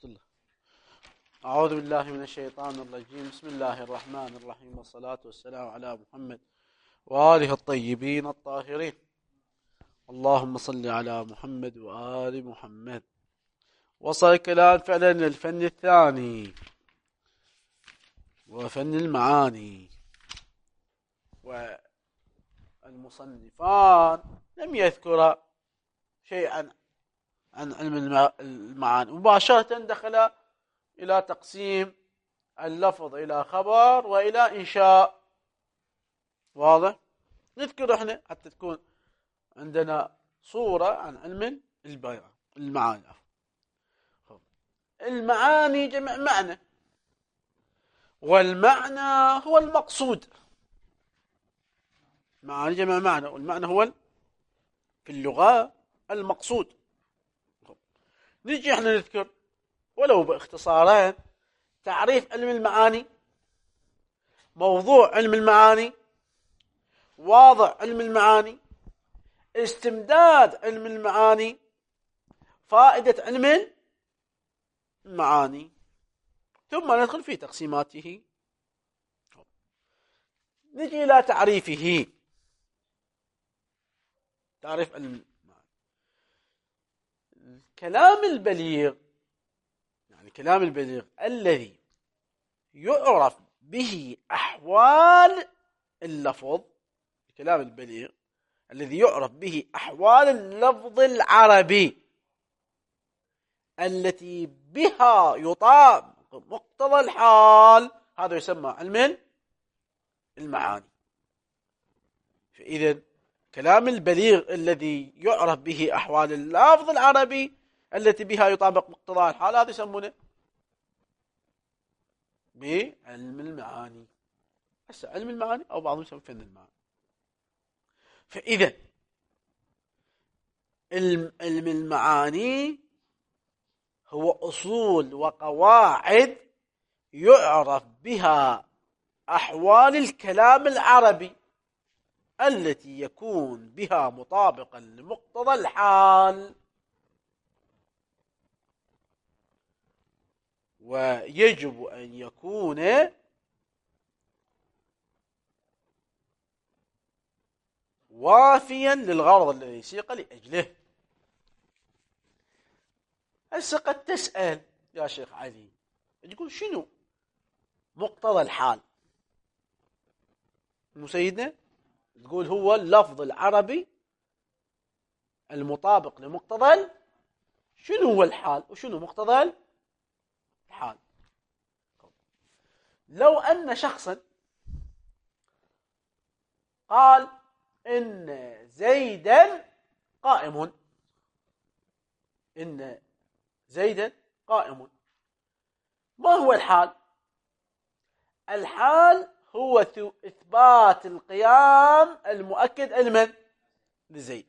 الله. أعوذ بالله من الشيطان الرجيم. بسم الله الرحمن الرحيم، والصلاة والسلام على محمد وآله الطيبين الطاهرين. اللهم صل على محمد وآل محمد. وصل الكلام فعلا للفن الثاني وفن المعاني، والمصنفان لم يذكر شيئا عن علم المعاني، مباشرة دخل إلى تقسيم اللفظ إلى خبر وإلى إنشاء. واضح؟ نذكر احنا حتى تكون عندنا صورة عن علم المعاني. المعاني جمع معنى، والمعنى هو المقصود. معاني جمع معنى، والمعنى هو في اللغة المقصود. نجي احنا نذكر ولو باختصارين تعريف علم المعاني، موضوع علم المعاني، واضع علم المعاني، استمداد علم المعاني، فائدة علم المعاني، ثم ندخل في تقسيماته. نجي إلى تعريفه. تعريف علم المعاني: الكلام البليغ، يعني كلام البليغ الذي يعرف به أحوال اللفظ. الكلام البليغ الذي يعرف به أحوال اللفظ العربي التي بها يطابق مقتضى الحال، هذا يسمى علم المعاني. فإذا كلام البليغ الذي يعرف به أحوال اللفظ العربي التي بها يطابق مقتضى الحال، هذا يسمونه بعلم المعاني. هسه علم المعاني أو بعضهم يسمون فن المعاني. فإذا علم المعاني هو أصول وقواعد يعرف بها أحوال الكلام العربي التي يكون بها مطابقا لمقتضى الحال، ويجب أن يكون وافيا للغرض الذي سيق لأجله. هسه قد تسأل يا شيخ علي، تقول شنو مقتضى الحال؟ مو سيدنا تقول هو اللفظ العربي المطابق لمقتضى شنو هو الحال وشنو مقتضى الحال. لو أن شخصا قال إن زيدا قائم، إن زيدا قائم، ما هو الحال؟ الحال هو إثبات القيام المؤكد لمن؟ لزيد.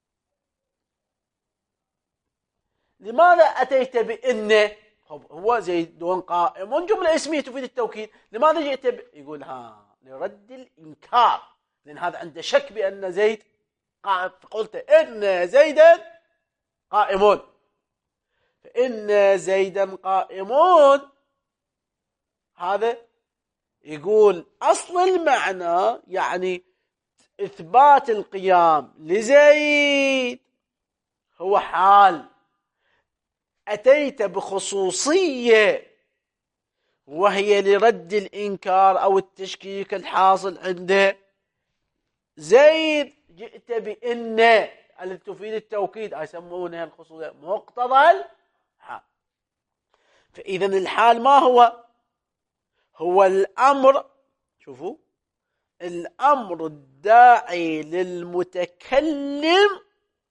لماذا أتيت بإن؟ هو زيد قائم جملة اسمية تفيد التوكيد، لماذا جئت يقول لرد الإنكار، لأن هذا عنده شك بأن زيد قائم، فقلت إن زيدا قائمون. فإن زيدا قائمون هذا يقول أصل المعنى يعني إثبات القيام لزيد هو حال. أتيت بخصوصية وهي لرد الإنكار أو التشكيك الحاصل عنده زيد، جئت بإن التي تفيد التوكيد، يسمونها الخصوصية مقتضى الحال. فإذا الحال ما هو؟ هو الأمر، شوفوا، الأمر الداعي للمتكلم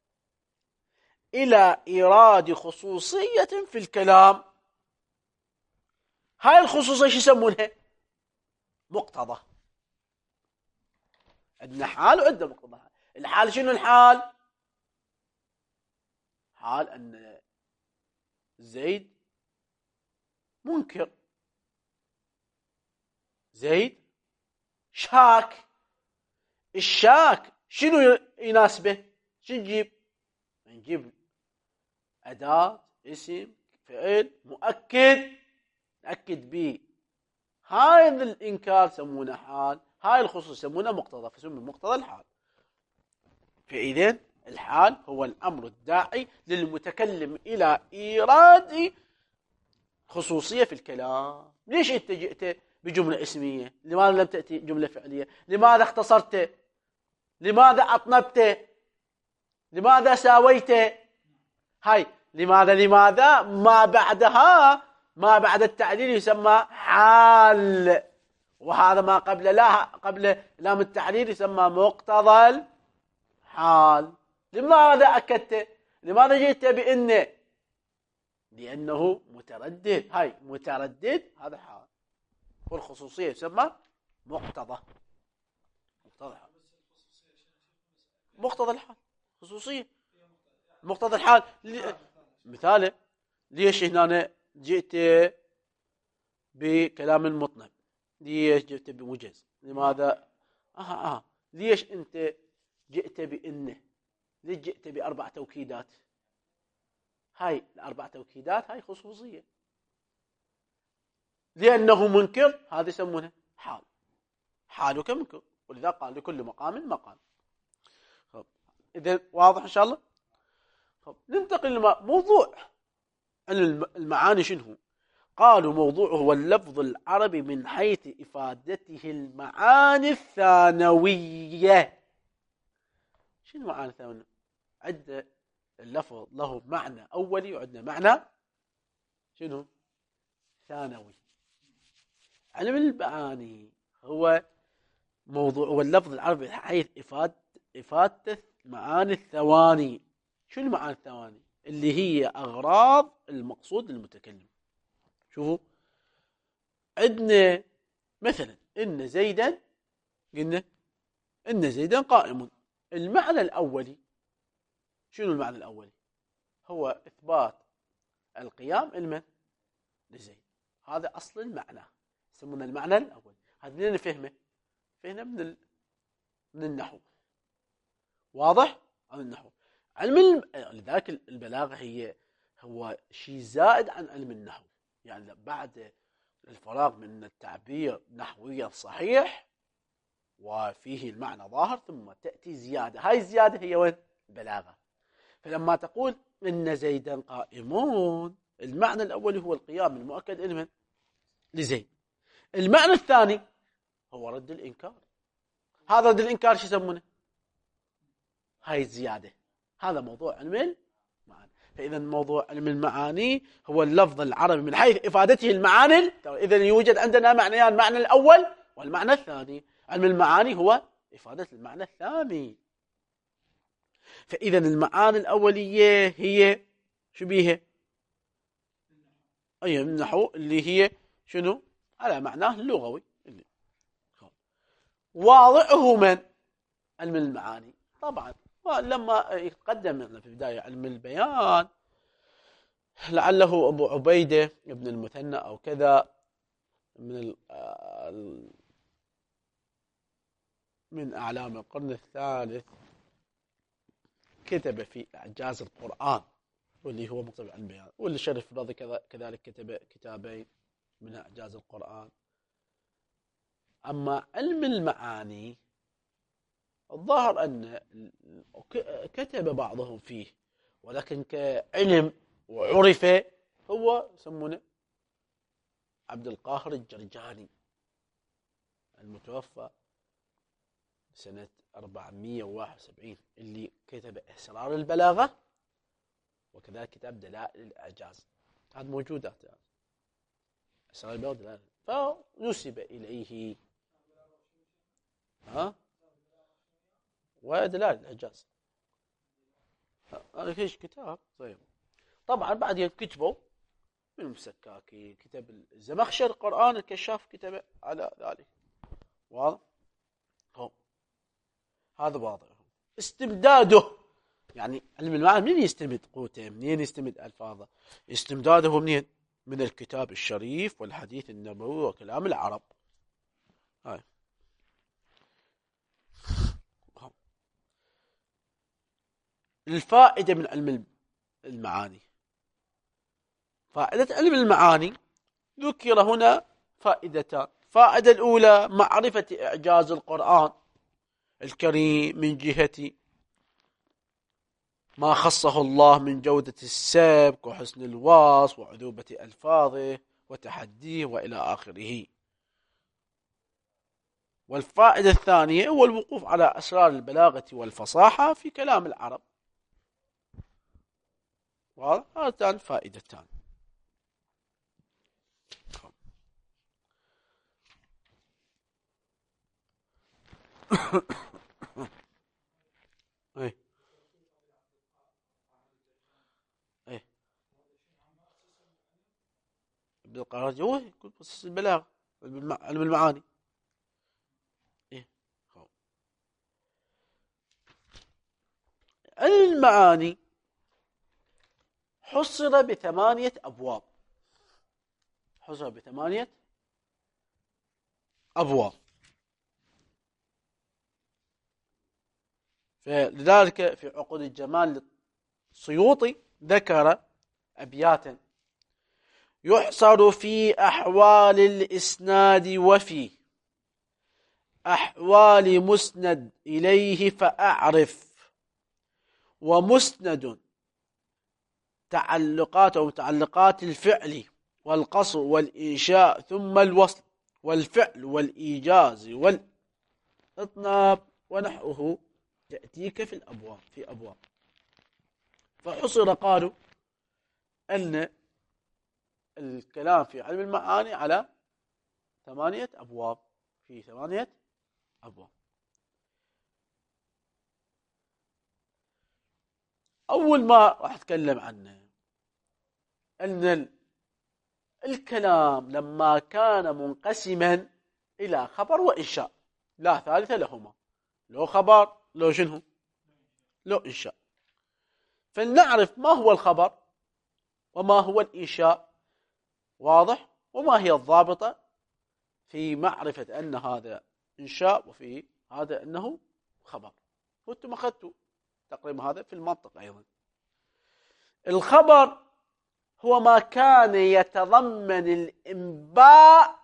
إلى إيراد خصوصية في الكلام. هاي الخصوصية شو يسمونها؟ مقتضى. عندنا حال وعندنا مقتضى. الحال شنو الحال؟ حال أن زيد منكر، زيد شاك. الشاك شنو يناسبه؟ شو نجيب؟ نجيب أداة اسم فعل مؤكد نأكد به. هاي الإنكار يسمونه حال، هاي الخصوص يسمونه مقتضى، فسمي مقتضى الحال. فإذن الحال هو الأمر الداعي للمتكلم إلى إيراد خصوصية في الكلام. ليش أنت جئت بجملة اسمية؟ لماذا لم تأتي جملة فعلية؟ لماذا اختصرت؟ لماذا أطنبت؟ لماذا ساويت؟ هاي لماذا ما بعدها، ما بعد التعليل يسمى حال، وهذا ما قبل لام التعليل يسمى مقتضى الحال. لماذا أكدت؟ لماذا جئت بإن؟ لأنه متردد. هاي متردد هذا حال، والخصوصية يسمى مقتضى الحال. مقتضى الحال خصوصية مقتضى الحال. مثاله ليش هنا جئت بكلام مطنب؟ ليش جئت بمجز؟ لماذا؟ ليش أنت جئت بإنه؟ ليش جئت بأربع توكيدات؟ هاي الأربع توكيدات هاي خصوصية، لأنه منكر، هذا يسمونه حال، حالك منكر، ولذا قال لكل مقام مقام. إذا واضح إن شاء الله. ننتقل لموضوع المعاني. شنو قالوا؟ موضوعه هو اللفظ العربي من حيث إفادته المعاني الثانوية. شنو معاني ثانوية؟ عندنا اللفظ له معنى أولي وعندنا معنى شنو ثانوي. علم المعاني هو موضوع اللفظ العربي من حيث إفادة معاني الثواني. شو المعاني الثواني؟ اللي هي أغراض المقصود للمتكلم. شوفوا عندنا مثلا إن زيدا، قلنا إن زيدا قائم. المعنى الأولي شنو؟ المعنى الأولي هو إثبات القيام لمن؟ لزيد. هذا أصل المعنى، يسمونه المعنى الأول. هذا منين نفهمه؟ فهمنا من النحو. واضح؟ عن النحو. لذلك البلاغة هو شيء زائد عن علم النحو. يعني بعد الفراغ من التعبير نحويا صحيح وفيه المعنى ظاهر، ثم تأتي زيادة. هاي الزيادة هي وين؟ البلاغة. فلما تقول إن زيدا قائمون، المعنى الأول هو القيام المؤكد لمن؟ لزيد. المعنى الثاني هو رد الإنكار. هذا رد الإنكار شو يسمونه؟ هاي الزيادة. هذا موضوع علم المعاني. فإذا موضوع علم المعاني هو اللفظ العربي من حيث إفادته المعاني. إذا يوجد عندنا معنيان، المعنى الأول والمعنى الثاني. علم المعاني هو إفادة المعنى الثاني. فإذا المعاني الأولية هي شو بيها؟ أي النحو اللي هي شنو؟ على معناه اللغوي. واضعه من؟ علم المعاني طبعا. ولما يقدم في بداية علم البيان لعله أبو عبيدة ابن المثنى أو كذا من أعلام القرن الثالث كتب في إعجاز القرآن، واللي هو مكتب علم البيان. واللي شرف الرضي كذلك كتب كتابين من إعجاز القرآن. أما علم المعاني الظاهر أن كتب بعضهم فيه، ولكن كعلم وعرف هو يسمونه عبد القاهر الجرجاني المتوفى سنة 471، اللي كتب أسرار البلاغة وكذلك كتاب دلائل الإعجاز. هذا موجودات يعني. أسرار البلاغة دلائل، فنسب إليه ودلائل الإعجاز. هذا فيش كتاب طيب. طبعا بعدين كتبوا من المسكاكي، كتب الزمخشري القرآن الكشاف كتب على ذلك. واضح؟ هذا واضح. استمداده يعني علم المعاني منين يستمد قوته؟ منين يستمد ألفاظه؟ استمداده منين؟ من الكتاب الشريف والحديث النبوي وكلام العرب. هاي الفائدة من علم المعاني. فائدة علم المعاني ذكر هنا فائدتان. فائدة الأولى معرفة إعجاز القرآن الكريم من جهة ما خصه الله من جودة السبك وحسن الوصف وعذوبة ألفاظه وتحديه وإلى آخره. والفائدة الثانية هو الوقوف على أسرار البلاغة والفصاحة في كلام العرب. هاتان فائدتان. ايه ايه ابن القرآن هو يقول بس البلاغة علم المعاني. ايه علم المعاني حصر بثمانية أبواب. حصر بثمانية أبواب. فلذلك في عقود الجمال السيوطي ذكر أبياتا: يحصر في أحوال الإسناد وفي أحوال مسند إليه فأعرف، ومسند تعلقات أو متعلقات الفعل والقصر والإنشاء ثم الوصل والفعل والإيجاز والإطناب ونحوه تأتيك في الأبواب في أبواب. فحصر قالوا أن الكلام في علم المعاني على 8 أبواب. في 8 أبواب. أول ما راح أتكلم عنه أن الكلام لما كان منقسما إلى خبر وإنشاء لا ثالث لهما، لو خبر لو شنو لو إنشاء. فلنعرف ما هو الخبر وما هو الإنشاء، واضح، وما هي الضابطة في معرفة أن هذا إنشاء وفي هذا أنه خبر. وأنتم أخذتوا تقريبا هذا في المنطق أيضا. الخبر هو ما كان يتضمن الإنباء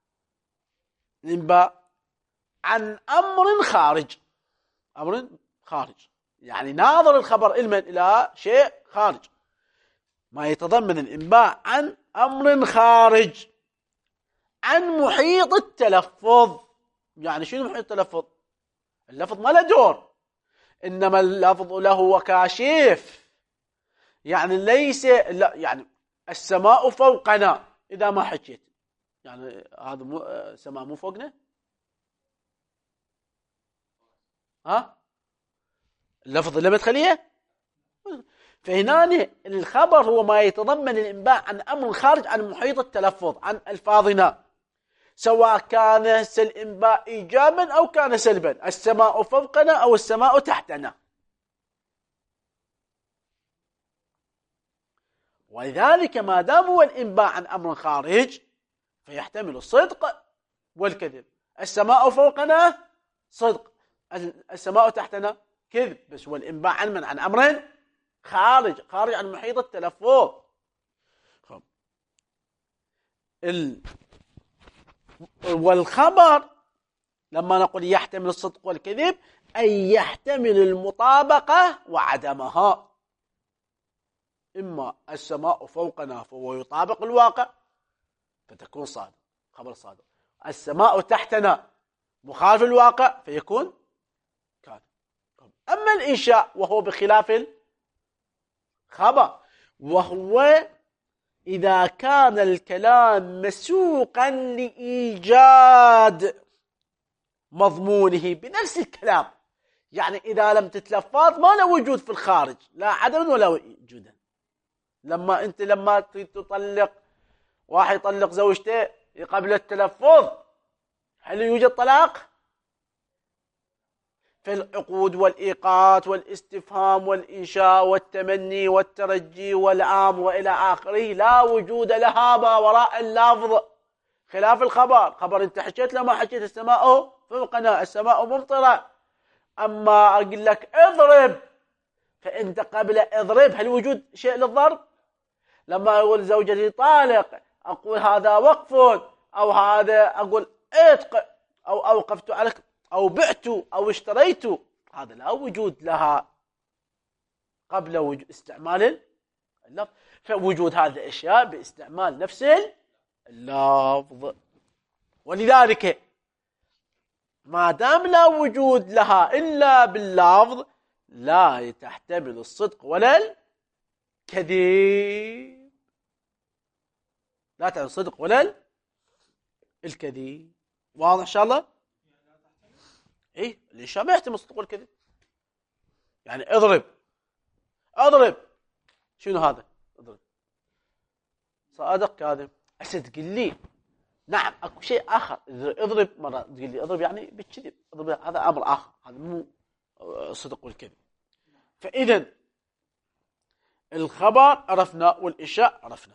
عن أمر خارج. أمر خارج يعني ناظر الخبر علما إلى شيء خارج. ما يتضمن الإنباء عن أمر خارج عن محيط التلفظ. يعني شنو محيط التلفظ؟ اللفظ ما له دور، إنما اللفظ له وكاشف. يعني ليس لا يعني السماء فوقنا إذا ما حكيت، يعني هذا السماء مو فوقنا، ها اللفظ اللي مدخلية. فهنا الخبر هو ما يتضمن الإنباء عن أمر خارج عن محيط التلفظ عن ألفاظنا، سواء كان الإنباء إيجابا أو كان سلبا، السماء فوقنا أو السماء تحتنا. ولذلك ما دام هو الإنباء عن أمر خارج فيحتمل الصدق والكذب. السماء فوقنا صدق، السماء تحتنا كذب، بس هو الإنباء عن أمر خارج عن محيط التلفظ. والخبر لما نقول يحتمل الصدق والكذب أي يحتمل المطابقة وعدمها. إما السماء فوقنا فهو يطابق الواقع فتكون صادق، خبر صادق. السماء تحتنا مخالف الواقع فيكون كاذب. أما الإنشاء وهو بخلاف الخبر، وهو إذا كان الكلام مسوقا لإيجاد مضمونه بنفس الكلام. يعني إذا لم تتلفظ ما له وجود في الخارج، لا عدم ولا وجودا. لما تطلق واحد يطلق زوجته قبل التلفظ، هل يوجد طلاق؟ في العقود والإيقات والاستفهام والإنشاء والتمني والترجي والعام وإلى آخره لا وجود لها ما وراء اللفظ، خلاف الخبر. خبر انت حكيت لما حكيت السماء فوقنا، السماء ممطرة. أما أقول لك اضرب، فأنت قبل اضرب هل وجود شيء للضرب؟ لما أقول زوجتي طالق أقول هذا وقف، أو هذا أقول اتق، أو أوقفت عليك، أو بعت، أو اشتريت، هذا لا وجود لها قبل استعمال اللفظ. فوجود هذه الأشياء باستعمال نفس اللفظ. ولذلك ما دام لا وجود لها إلا باللفظ لا تحتمل الصدق ولا الكذب، لا تحتمل الصدق ولا الكذب. واضح إن شاء الله؟ إيه الإنشاء ما يحتمل الصدق والكذب. يعني اضرب شنو هذا؟ اضرب صادق كاذب. هسه تقول لي نعم اكو شيء اخر، اضرب مره تقول لي اضرب يعني بالكذب، اضرب هذا امر اخر، هذا مو الصدق والكذب. فاذا الخبر عرفنا والانشاء عرفنا.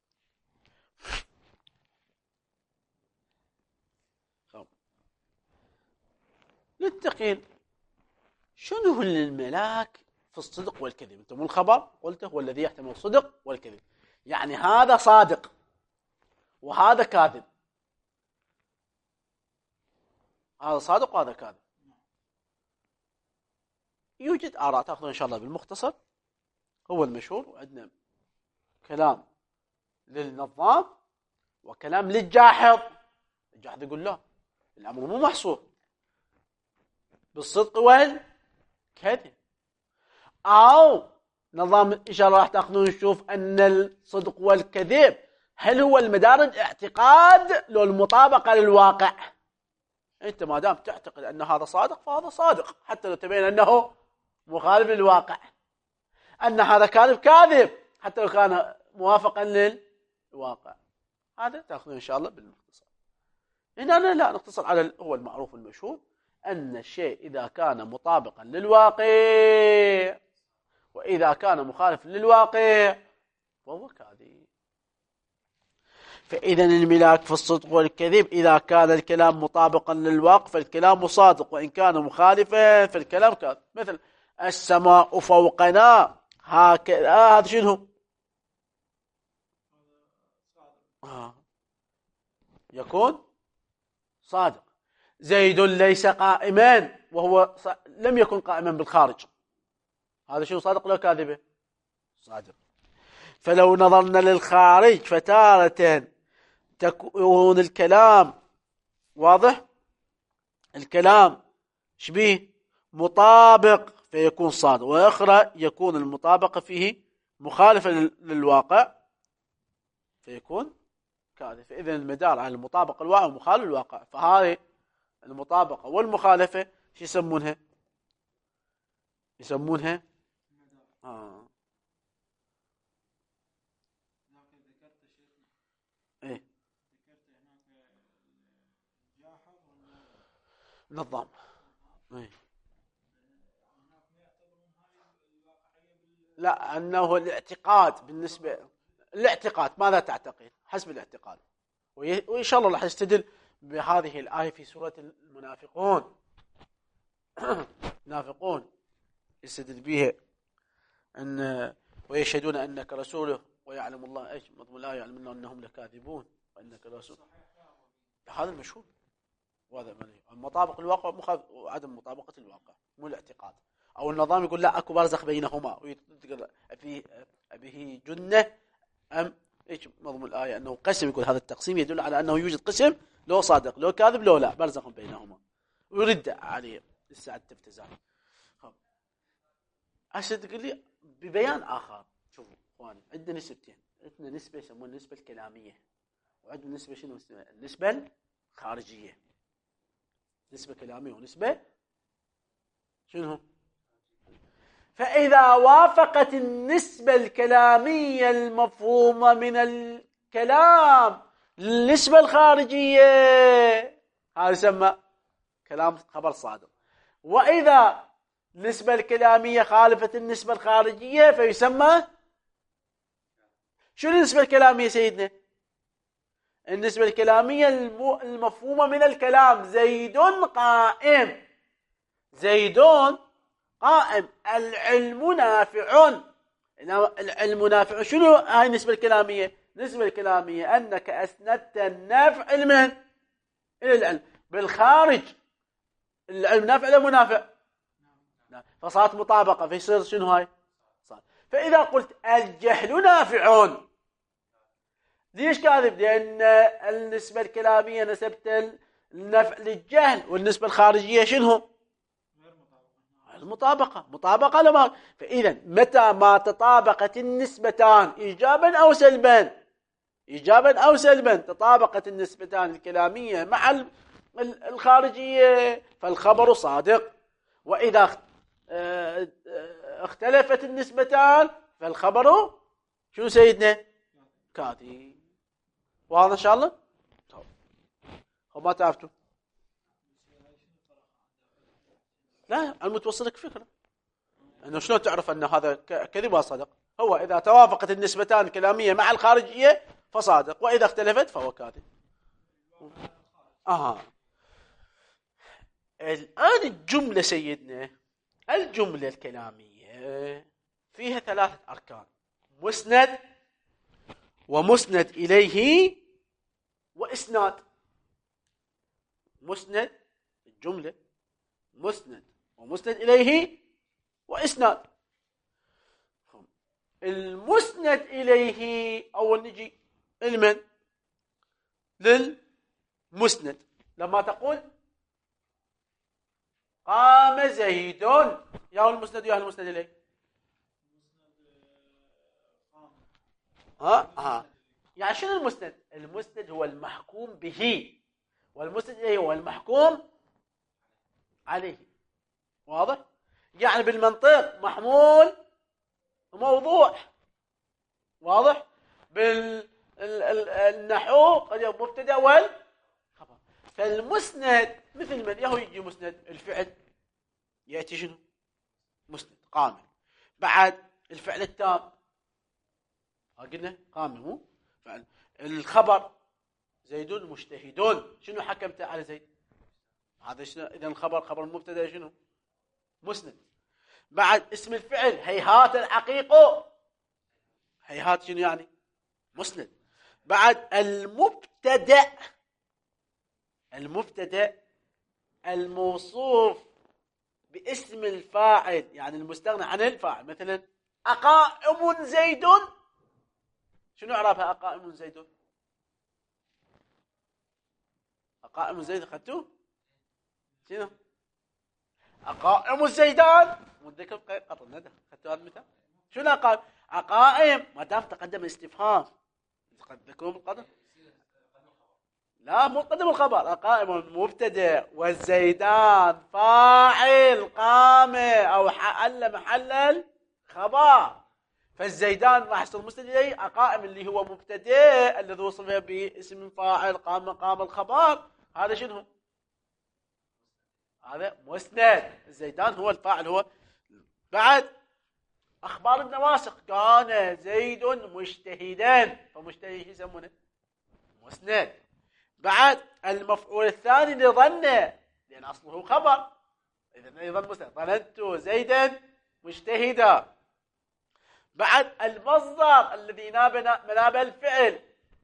ننتقل شنو هو الملاك في الصدق والكذب؟ انتم الخبر قلته هو الذي يحتمل الصدق والكذب، يعني هذا صادق وهذا كاذب، هذا صادق وهذا كاذب. يوجد آراء تأخذون إن شاء الله بالمختصر هو المشهور، وعندنا كلام للنظام وكلام للجاحظ. الجاحظ يقول لا، الأمر مو محصور بالصدق والكذب. أو نظام إن شاء الله راح تأخذون نشوف أن الصدق والكذب هل هو المدارج اعتقاد لو المطابقة للواقع. أنت ما دام تعتقد أن هذا صادق فهذا صادق حتى لو تبين أنه مخالف للواقع، أن هذا كاذب كاذب حتى لو كان موافقا للواقع. هذا تأخذون إن شاء الله بالمختصر. هنا لا نقتصر على هو المعروف المشهور أن الشيء إذا كان مطابقا للواقع وإذا كان مخالف للواقع فهو كاذب. فإذا الملاك في الصدق والكذب إذا كان الكلام مطابقا للواقع فالكلام صادق، وإن كان مخالفا فالكلام كاذب. مثل السماء فوقنا هكذا، هذا شنو؟ يكون صادق. زيد ليس قائما وهو لم يكن قائما بالخارج، هذا شنو؟ صادق ولا كاذبه؟ صادق. فلو نظرنا للخارج فتارة تكون الكلام واضح، الكلام شبيه مطابق فيكون صادق، وأخرى يكون المطابقة فيه مخالفة للواقع فيكون كاذب. فإذا المدار على المطابقة الواقع ومخالف الواقع، فهذه المطابقة والمخالفة شو يسمونها؟ يسمونها ايه نظام. ايه لا، أنه الاعتقاد بالنسبة الاعتقاد ماذا تعتقد حسب الاعتقاد. وإن شاء الله راح يستدل بهذه الآية في سورة المنافقون. المنافقون يستدل بها أن ويشهدون أنك رسوله ويعلم الله ايش مضمون الآية، يعلمون أنهم لكاذبون وأنك رسول. هذا المشهور، وهذا مطابق الواقع وعدم مطابقة الواقع مو الاعتقاد. أو النظام يقول لا أكو برزخ بينهما، ويقول أبيه جنة أم ايش مضمون الآية أنه قسم، يقول هذا التقسيم يدل على أنه يوجد قسم لو صادق لو كاذب لو لا، برزخ بينهما، ويرد عليه الساعة التفتزان. عشان تقول لي ببيان آخر. شوفوا اخواني، عندنا نسبتين، عندنا نسبة يسمونها النسبة الكلامية، وعندنا نسبة شنو؟ النسبة الخارجية. نسبة كلامية ونسبة شنو؟ فإذا وافقت النسبة الكلامية المفهومة من الكلام النسبة الخارجية هذا يسمى كلام خبر صادق. وإذا النسبة الكلامية خالفت النسبة الخارجية فيسمى شو النسبة الكلامية سيدنا؟ النسبة الكلامية المفهومة من الكلام زيد قائم، زيد قائم، العلم نافع، المنافع شنو هاي النسبة الكلامية؟ النسبة الكلامية أنك أسندت النفع لمن؟ إلى العلم. بالخارج العلم نافع ولا منافع؟ فصارت مطابقة، فيصير شنو هاي؟ صار. فإذا قلت الجهل نافع، ليش كاذب؟ لأن النسبة الكلامية نسبت النفع للجهل، والنسبة الخارجية شنو؟ المطابقة. مطابقة لما، فإذا متى ما تطابقت النسبتان إيجابا أو سلبا، إيجابا أو سلبا، تطابقت النسبتان الكلامية مع الخارجية فالخبر صادق. وإذا اختلفت النسبتان فالخبر شنو سيدنا؟ كاذب. واضح إن شاء الله؟ ما تعرفتوا؟ لا، المتوصلك فكرة أنه شلون تعرف أن هذا كذب وصدق؟ هو إذا توافقت النسبتان الكلامية مع الخارجية فصادق، وإذا اختلفت فهو كاذب. الآن الجملة سيدنا، الجملة الكلامية فيها 3 أركان: مسند ومسند إليه وإسناد. مسند، الجملة مسند ومسند إليه وإسناد. المسند إليه أول نجي المن للمسند. لما تقول قام زيد، يا المسند يا المسند إليه. يعني شنو المسند؟ المسند هو المحكوم به، والمسند إليه هو المحكوم عليه. واضح؟ يعني بالمنطق محمول موضوع. واضح؟ بالنحو قد يكون مبتدا والخبر. فالمسند مثل من يهو يجي مسند الفعل، يأتي شنو؟ مسند قام. بعد الفعل التام قلنا قام مو فعل. الخبر زيد مجتهدون، شنو حكمت على زيد؟ هذا شنو؟ اذا الخبر خبر المبتدا شنو؟ مسند. بعد اسم الفعل هيهات العقيق، هيهات شنو يعني؟ مسند. بعد المبتدا، المبتدا الموصوف باسم الفاعل، يعني المستغنى عن الفاعل. مثلا أقائم زيد، شنو اعرابها أقائم زيد؟ أقائم زيد أخذتوه؟ شنو؟ أقائم الزيدان متذكر قطر ندى أخذتوا هذا المثال؟ شنو أقائم؟ أقائم ما دام تقدم الاستفهام تقدمكم بالقدر؟ لا، مو قدم الخبر. أقائم مبتدأ والزيدان فاعل قام أو حل محل الخبر. فالزيدان راح يصير مسند إليه. أقائم اللي هو مبتدأ الذي وصف باسم فاعل قام مقام الخبر، هذا شنو؟ هذا مسند. الزيدان هو الفاعل هو. بعد أخبار النواسخ كان زيد مجتهدا، فمجتهد يسمونه مسند. بعد المفعول الثاني لظنه، لأن أصله خبر، إذن أيضا مسند. ظننت زيدا مجتهدا. بعد المصدر الذي ناب الفعل،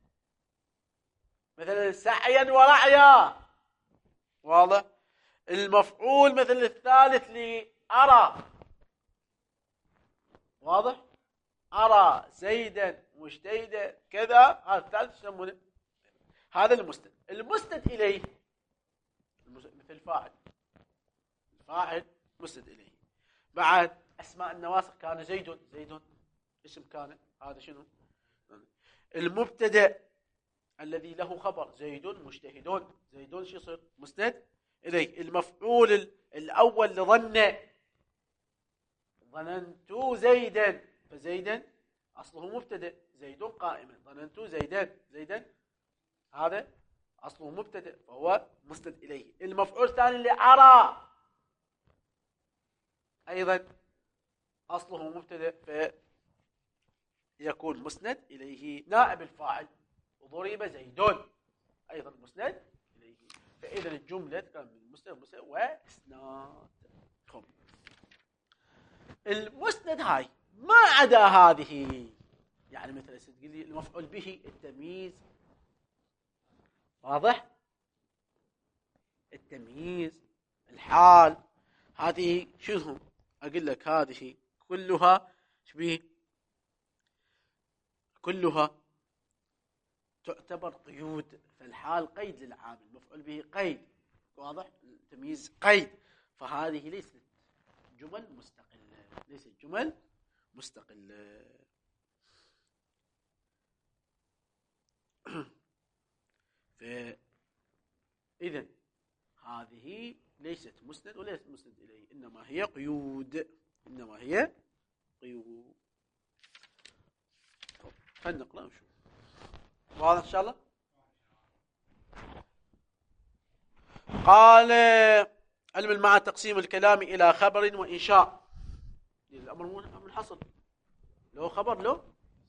مثلا سعيا ورعيا. واضح؟ المفعول مثل الثالث لأرى. واضح؟ أرى زيدا مجتهدا كذا، هذا الثالث يسمونه. هذا المسند. المسند إليه مثل فاعل، الفاعل مسند إليه. بعد أسماء النواسخ كان زيد، زيد اسم كان، هذا شنو؟ المبتدأ الذي له خبر زيد مجتهدون، زيدون شو يصير؟ مسند إليه. المفعول الأول لظن، ظننت زيدا، فزيدا أصله مبتدأ، زيد قائما. ظننت زيدا، زيدا هذا أصله مبتدأ فهو مسند إليه. المفعول الثاني لأرى أيضا أصله مبتدأ فيكون مسند إليه. نائب الفاعل وضرب زيدون أيضا مسند إليه. فإذا الجملة كان من مسند وإسناد. المسند هاي ما عدا هذه. يعني مثلا تقول لي المفعول به التمييز، واضح؟ التمييز، الحال، هذه شنو؟ أقول لك هذه كلها شبيه، كلها تعتبر قيود. فالحال قيد للعامل، المفعول به قيد، واضح؟ التمييز قيد. فهذه ليست جمل مستقلة، ليست جمل مستقلة. فإذا هذه ليست مسند وليست مسند إليه، إنما هي قيود، إنما هي قيود. خلينا نقرأ ونشوف. واضح إن شاء الله. قال علم المعنى تقسيم الكلام إلى خبر وإنشاء. الأمر منحصر، لو خبر له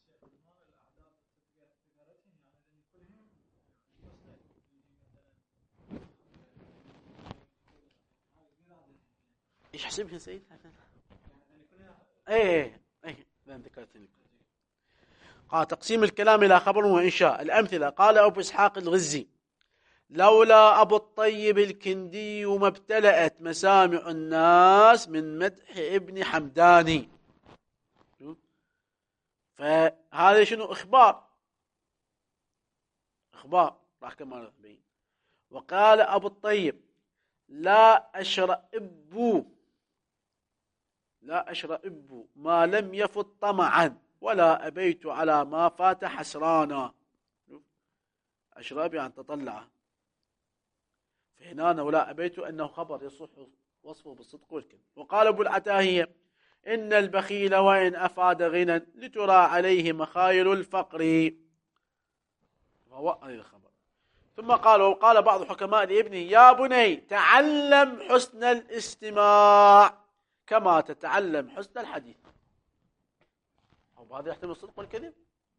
ايش حسبها سيد؟ ايه ذكرتني. قال تقسيم الكلام إلى خبر وإنشاء. الأمثلة: قال أبو إسحاق الغزي: لولا أبو الطيب الكندي ما ابتلأت مسامع الناس من مدح ابن حمداني. فهذا شنو؟ إخبار راح كما نبين. وقال أبو الطيب: لا أشرئب ما لم يفت طمعا ولا أبيت على ما فات حسرانا. أشرب يعني تطلع، فهنا ولا أبيت أنه خبر يصح وصفه بالصدق والكذب. وقال أبو العتاهية: إن البخيل وإن أفاد غنى لترى عليه مخايل الفقر. فهو الخبر. ثم وقال بعض حكماء لابنه: يا بني تعلم حسن الاستماع كما تتعلم حسن الحديث. وهذا يحتمل الصدق والكذب.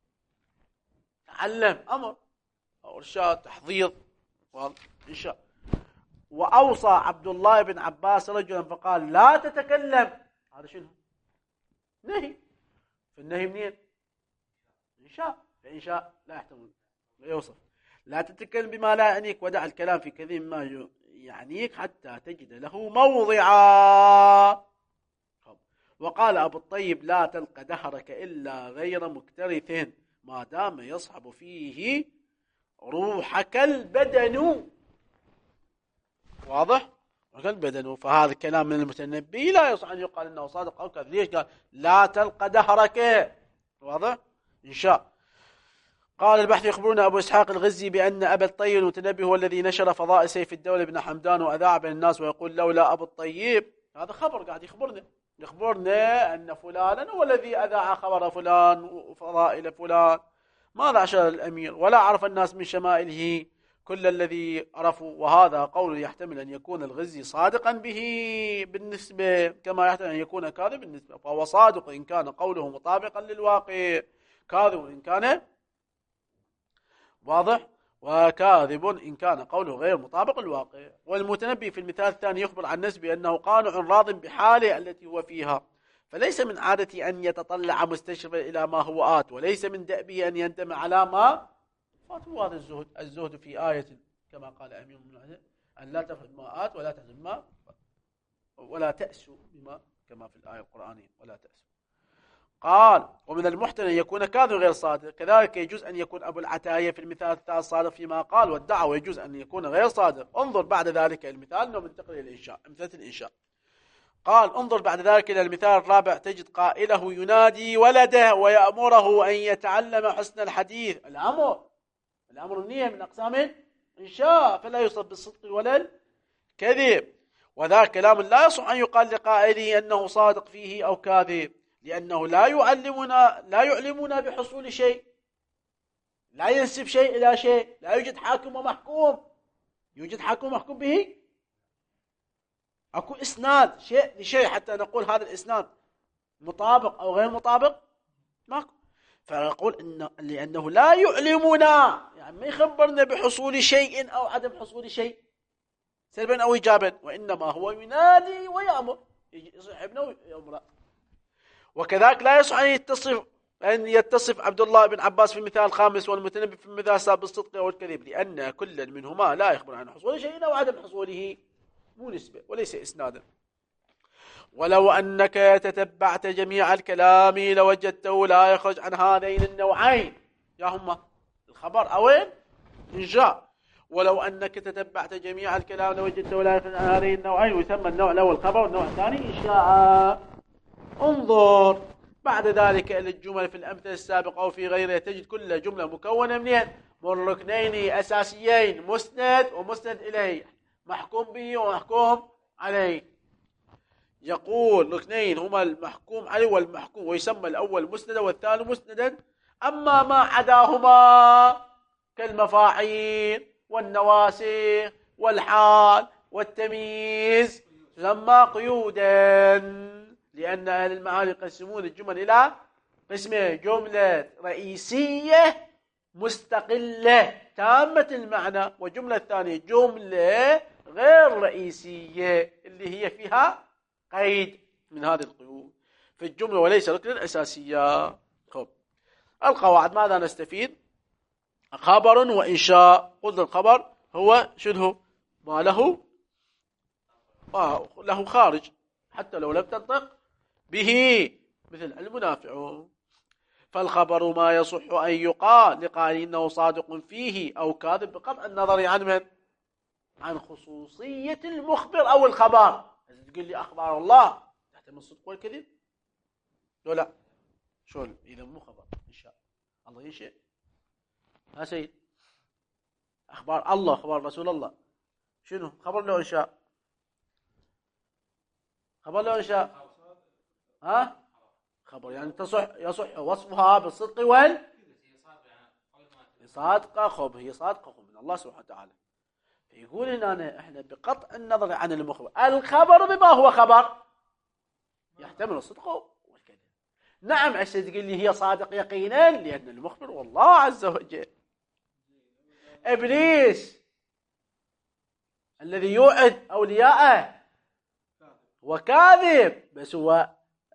تعلم أمر أو إرشاد، تحضيض، إنشاء. وأوصى عبد الله بن عباس رجلا فقال: لا تتكلم. هذا شنو؟ نهي. فالنهي منين؟ إنشاء. فإنشاء لا يحتمل، لا يوصف. لا تتكلم بما لا يعنيك ودع الكلام في كثير ما يعنيك حتى تجد له موضعا. وقال أبو الطيب: لا تلقى دهرك إلا غير مكترث ما دام يصحب فيه روحك البدن. واضح؟ روحك البدن. فهذا الكلام من المتنبي لا يصح أن يقال إنه صادق أو كذب. ليش قال لا تلقى دهرك؟ واضح؟ إنشاء. قال البحث: يخبرنا أبو إسحاق الغزي بأن أبا الطيب المتنبي هو الذي نشر فضائل سيف الدولة بن حمدان وأذاع بين الناس، ويقول لولا أبو الطيب. هذا خبر قاعد يخبرنا أن فلانا هو الذي أذاع خبر فلان وفضائل فلان. ماذا أشار الأمير؟ ولا عرف الناس من شمائله كل الذي عرفوا. وهذا قول يحتمل أن يكون الغزي صادقا به بالنسبة كما يحتمل أن يكون كاذب بالنسبة. فهو صادق إن كان قوله مطابقا للواقع، كاذب إن كان واضح، وكاذب إن كان قوله غير مطابق للواقع. والمتنبي في المثال الثاني يخبر عن نفسه بأنه قانع راض بحاله التي هو فيها، فليس من عادته أن يتطلع مستشرفا إلى ما هو آت، وليس من دأبه أن يندم على ما فات. هذا الزهد في آية كما قال أمير المؤمنين: أن لا تفعل ما آت ولا تحزن ما ولا تأسوا بما، كما في الآية القرآنية ولا تأسوا. قال: ومن المحتمل أن يكون كاذب غير صادق. كذلك يجوز أن يكون أبو العتاهية في المثال الثالث صادق فيما قال وادعى، ويجوز أن يكون غير صادق. انظر بعد ذلك المثال أنه منتقل إلى الإنشاء، أمثلة الإنشاء. قال: انظر بعد ذلك إلى المثال الرابع تجد قائله ينادي ولده ويأمره أن يتعلم حسن الحديث. الأمر النية من أقسام الإنشاء، فلا يوصف بالصدق ولا الكذب. وذا كلام لا يصح أن يقال لقائله أنه صادق فيه أو كاذب، لأنه لا يعلمنا بحصول شيء، لا ينسب شيء إلى شيء. لا يوجد حاكم ومحكوم، يوجد حاكم ومحكوم به. أكو إسناد شيء لشيء حتى نقول هذا الإسناد مطابق أو غير مطابق، ماكو. فنقول لأنه لا يعلمنا، يعني ما يخبرنا بحصول شيء أو عدم حصول شيء سلبا أو إيجابا، وإنما هو ينادي ويأمر، يصيح ابنه ويأمره. وكذلك لا يصح أن يتصف عبد الله بن عباس في المثال الخامس والمتنبي في المثال السابق بالصدق والكذب، لأن كل منهما لا يخبر عن حصول شيء أو عدم حصوله، مو نسبة وليس إسنادا. ولو أنك تتبعت جميع الكلام لوجدته لا يخرج عن هذين النوعين، يا هما الخبر أو الإنشاء. ولو أنك تتبعت جميع الكلام لوجدته لا يخرج عن هذين النوعين، ويسمى النوع الأول خبر والنوع الثاني إنشاء. انظر بعد ذلك إلى الجمل في الأمثلة السابقة أو في غيرها، تجد كل جملة مكونة من ركنين أساسيين، مسند ومسند إليه، محكوم به ومحكوم عليه. يقول ركنين هما المحكوم عليه والمحكوم، ويسمى الأول مسندا والثاني مسندا. أما ما عداهما كالمفاعيل والنواسخ والحال والتمييز يسمى قيودا، لأن أهل المعاني يقسمون الجمل إلى قسمين: جملة رئيسية مستقلة تامة المعنى، وجملة ثانية جملة غير رئيسية اللي هي فيها قيد من هذه القيود في الجملة وليس ركنا أساسيا. خب القواعد ماذا نستفيد؟ خبر وإنشاء. قلنا الخبر هو شنو؟ ما له خارج حتى لو لم تنطق به، مثل المنافع. فالخبر ما يصح أن يقال لقائل إنه صادق فيه أو كاذب بقطع النظر عن من؟ عن خصوصية المخبر أو الخبر. تقول لي أخبار الله تحتمل الصدق والكذب؟ لا شو إذا مو خبر إنشاء، الله ينشئ. ها سيد، أخبار الله أخبار رسول الله شنو؟ خبر له إنشاء؟ خبر له إنشاء؟ ها؟ خبر يعني يصح وصفها بالصدق صادقة. خب هي صادقة من الله سبحانه وتعالى. يقول هنا احنا بقطع النظر عن المخبر، الخبر بما هو خبر يحتمل الصدق والكذب. نعم عشان تقول لي هي صادق يقينا، لأن المخبر والله عز وجل. إبليس الذي يوعد أولياءه وكاذب، بس هو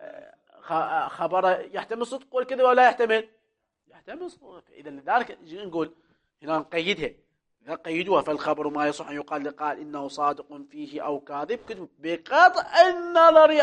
خبر يحتمل الصدق والكذب ولا يحتمل؟ يحتمل الصدق. إذا لذلك نقول هنا نقيدها، إذا قيدوها فالخبر ما يصح أن يقال لقال إنه صادق فيه أو كاذب بقطع النظر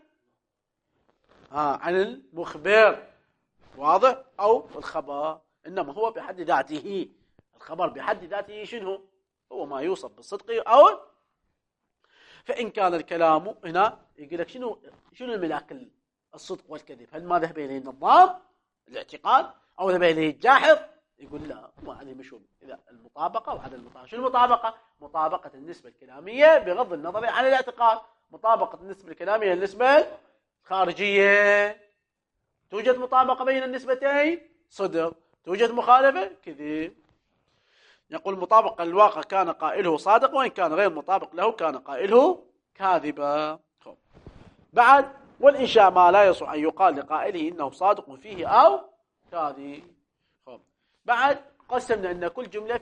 عن المخبر، واضح؟ أو الخبر، إنما هو بحد ذاته. الخبر بحد ذاته شنو؟ هو ما يوصف بالصدق أو. فإن كان الكلام هنا يقول لك شنو الملاك الصدق والكذب؟ هل ما ذهب إليه النظام الاعتقاد أو ذهب إليه الجاحظ؟ يقول لا، ما عليه مشهور. إذا المطابقة وعدم المطابقة. شو المطابقة؟ مطابقة النسبة الكلامية بغض النظر عن الاعتقاد. مطابقة النسبة الكلامية للنسبة الخارجية. توجد مطابقة بين النسبتين صدق، توجد مخالفة كذب. يقول مطابق الواقع كان قائله صادق، وإن كان غير مطابق له كان قائله كاذبا. بعد والإنشاء ما لا يصح أن يقال لقائله إنه صادق فيه أو كاذب. بعد قسمنا أن كل جملة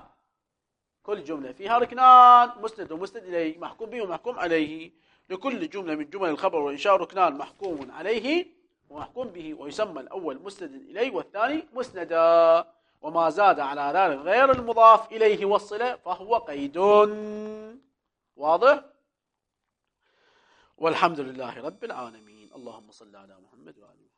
فيها ركنان: مسند ومسند إليه، محكوم به ومحكوم عليه. لكل جملة من جمل الخبر والإنشاء ركنان: محكوم عليه ومحكوم به، ويسمى الأول مسند إليه والثاني مسندا. وما زاد على ذلك غير المضاف إليه والصلة فهو قيد. واضح؟ والحمد لله رب العالمين. اللهم صل على محمد وعلى